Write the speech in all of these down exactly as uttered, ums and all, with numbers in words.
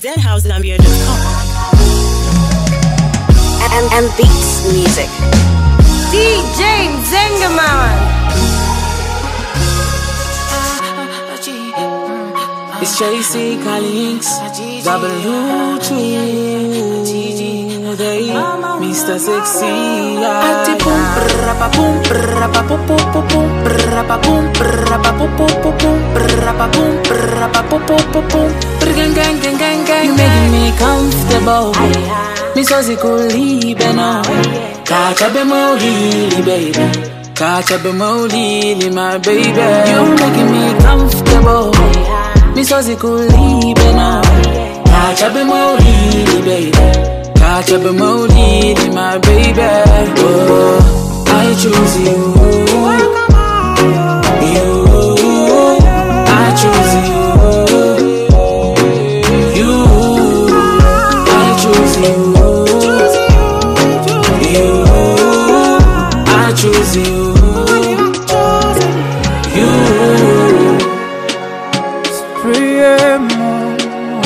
z house gambia dot com. And, and beats music. D J Zengaman. It's J C Collins, W two, they, Mister Sexy. Ati pum prapa pum prapa pum pum pum prapa pum prapa pum pum pum prapa pum prapa pum pum pum. Gang gang gang gang gang. You making me comfortable. Me so zikuli bena. Catch up in my lily, baby. Catch up in my lily, my baby. You making me comfortable. Me so zikuli bena. Catch up in my lily, baby. Catch up in my lily, my baby. Oh, I choose you. You, I choose you. You, I choose you. You, I choose you. You, Supremo.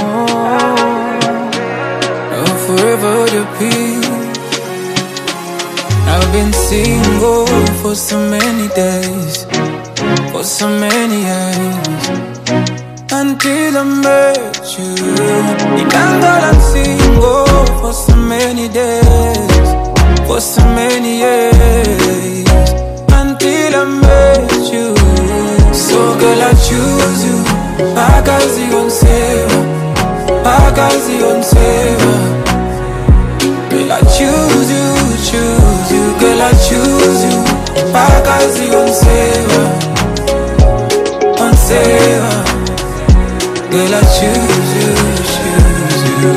Oh, forever the peace. I've been single for so many days, for so many years, until I met you. Even though I'm single for so many days, for so many years, until I met you. So girl, I choose you. Pagazi on sale, pagazi on sale. Girl, I choose you, choose you. Girl, I choose you. Pagazi on sale, on sale. Girl, I choose you, choose you.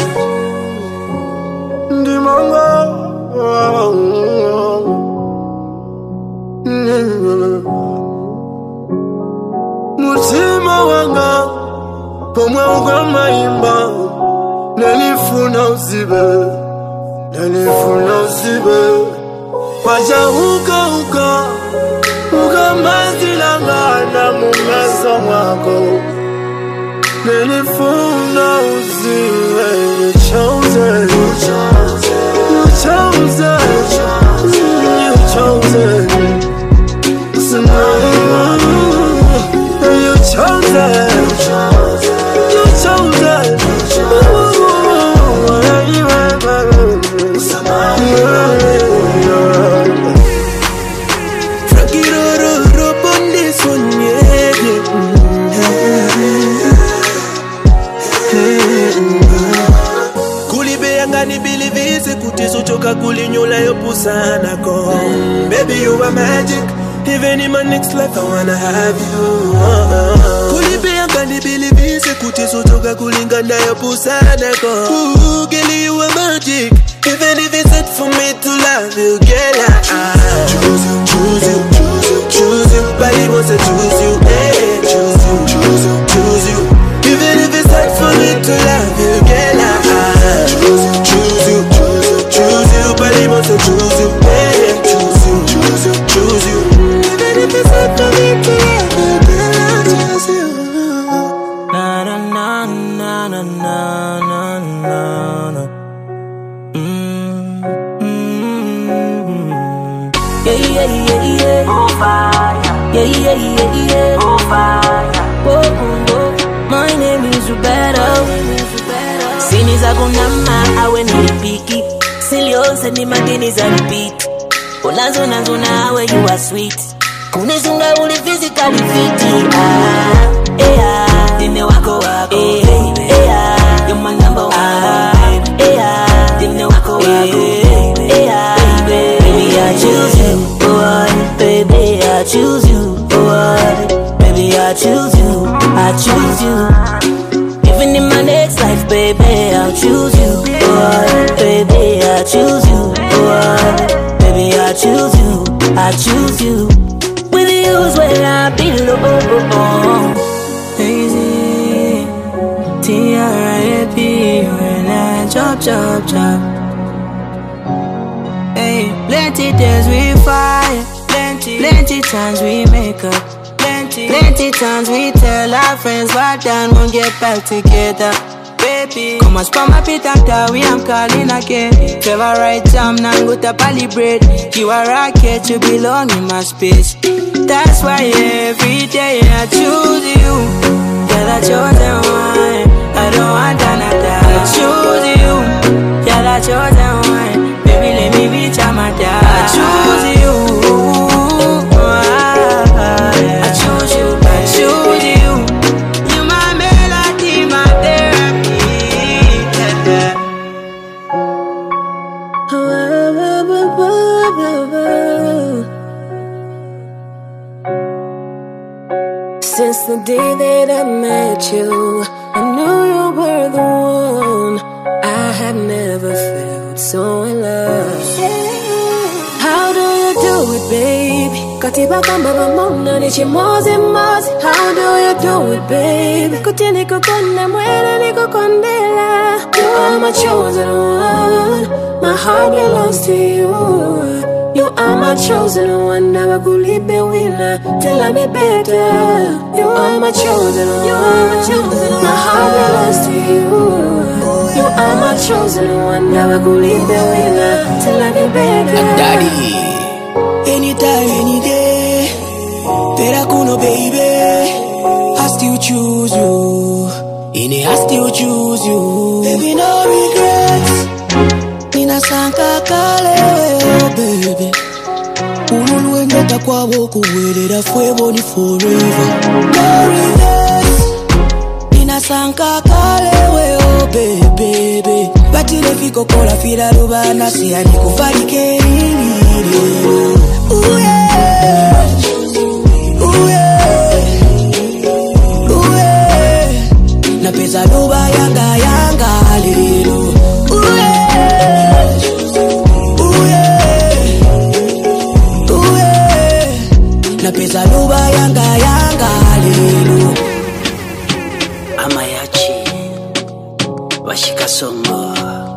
Mutima wanga pomwe ukamaimba nalifuna uzibe, nalifuna uzibe. Waja uka uka uka mazilanga na mumezo mwako. Nalifuna uzibe. You chosen, you chosen, you chosen, you chosen. You chosen, you chosen, Kulibeyangani bilivize kutiso choka kulinyola yopusana ko. Baby, you are magic. Even in my next life, I wanna have you. Kulibeyangani bilivize kutiso choka kulingana yopusana ko. Ooh, girl, you are magic. Even if it's set for me to love you, girl, I choose you, choose you, choose you, choose you. Body wants to choose you, hey, choose you, choose you, choose you. Even if it's set for me to love you, girl, I choose you, choose you, choose you, choose you. Body wants to choose you, hey, choose you, choose you, choose you. Even if it's set for me to love you, girl, I choose you. Na na na na na na na na. Yeah, yeah, yeah, yeah. Oh, fire. Yeah, yeah, yeah, yeah. Oh, fire. Oh, oh, oh. My name is Roberto. Siniza kunama, awe nilipiki. Silionse ni madini za repeat. Unazo nazo na where you are sweet. Kunizunga uli physically fit. Ah, yeah. Dine wako wako. Eh, yeah. You're my number one. Eh, yeah. Dine wako wako. Eh, yeah. Baby, I choose you, boy. Baby, I choose you, boy. Baby, I choose you, I choose you. Even in my next life, baby, I'll choose you, boy. Baby, I choose you, boy. Baby, I choose you, I choose you. With you is where I belong. Easy, T R I A P, when I chop, chop, chop. Plenty days we fight, plenty, plenty times we make up, plenty, plenty times we tell our friends why down won't get back together. Baby, baby. Come and spam my pit after we I'm calling again. Favorite time, now go to calibrate. You are rocket, you belong in my space. That's why every day I choose you. You're the chosen one, I don't want another. I choose you, you're the chosen one. Baby, let me reach out my dad. I choose you, I choose you, I choose you. You my melody, my therapy. Since the day that I met you, I knew you were the one. I had never felt so in love. How do you do it, baby? Katiba kamba mamona ni chimozi mozi. How do you do it, baby? Kuti niko konde mwele niko kondela. You are my chosen one. My heart belongs to you. You are my chosen one. Never could leave me winner till I be better. You are my chosen one. You are my chosen one. My heart belongs to you. You are my chosen one. Never could leave me winner till I be better. Daddy, anytime, any day, Veracuno, baby, I still choose you. In it, I still choose you. Baby, no regrets. Nina sanka kale, baby. Ululu ngeta kwa woku welera fuego ni forever. No regrets. Nina sanka kale, oh baby. Batile fiko kola fira rubana siya ni kufarike nini. Ooh yeah, ooh yeah, ooh yeah. Na pesa luba yanga yanga lilo. Ooh yeah, ooh yeah, ooh yeah. Na pesa luba yanga yanga lilo. Amayachi washika songo.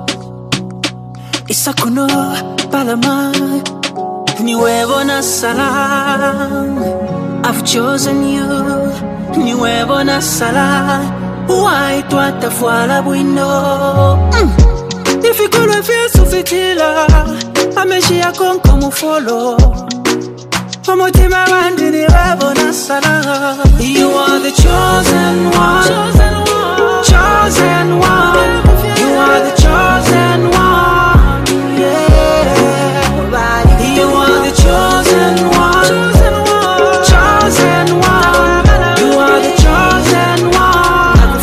Isakuno palama. Nuevo na salam. I've chosen you. Nuevo na salam. Why tu atafuala buino? Difficult to feel so fitila. Ameshia con como follow. Como te me van de nuevo na salam. You are the chosen one. Chosen one. Chosen one. You are the chosen one. Yeah. You are the chosen one. Chosen one. You are the chosen one.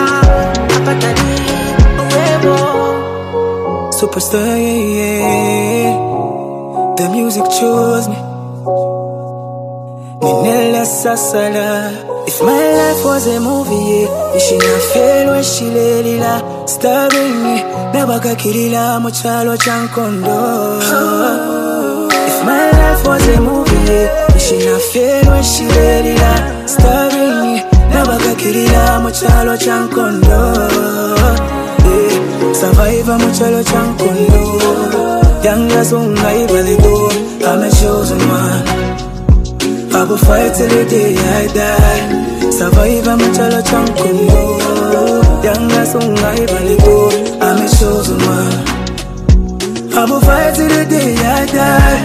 Superstar, yeah, yeah. The music chose me. Minella Sassala. If my life was a movie, yeah, you should not fail when she let it la. Starring me, Nabaka Kirila, Mochalo Chankondo. If my life was a movie, yeah, you should not fail when she let it la. Starring me, Nabaka Kirila, Mochalo Chankondo. Yeah, Survivor Mochalo Chankondo. Young as one, I really do. I'm a chosen one. I will fight till the day I die. Survive, I'm a chalo chankundo. Young as one, I really do. I'm a chosen one. I will fight till the day I die.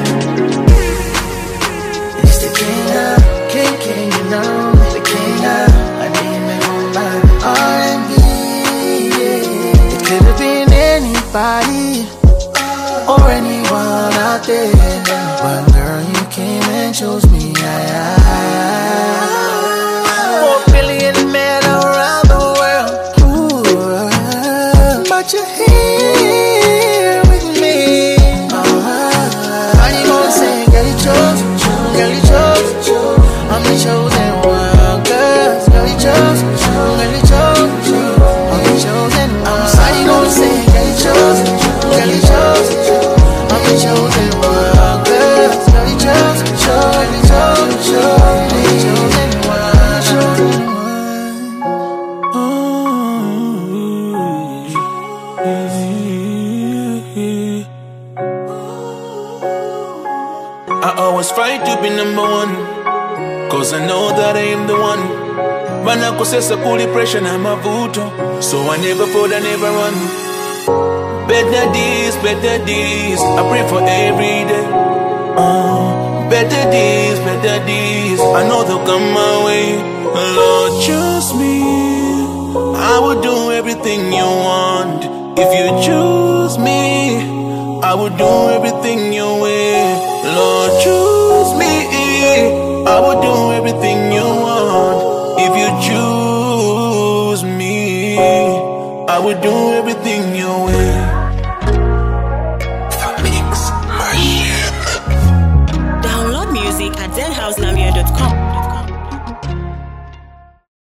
It's the king of, king, king, you know. The king of, I name it on my R and B, yeah. It could have been anybody or anyone out there, but girl, you came and chose me. Four billion men around the world, ooh, but you're here with me. Uh-huh. How you gonna say, girl, you chose, girl, you chose, I'm the chosen one, girl, girl, you chose, girl, you chose, I'm the chosen one. How you gonna say, girl, you chose, girl, you chose, I'm the chosen one, girl, girl, you chose, girl, you chose, girl, you chosen one, chosen one. I always fight to be number one, cause I know that I am the one. Vanakosesa kuli pressure na mavuto. So I never fold, I never run. Better days, better days, I pray for every day. uh, Better days, better days, I know they'll come my way. Lord, choose me, I will do everything you want. If you choose me, I will do everything you will. Lord, choose me, I will do everything you want. If you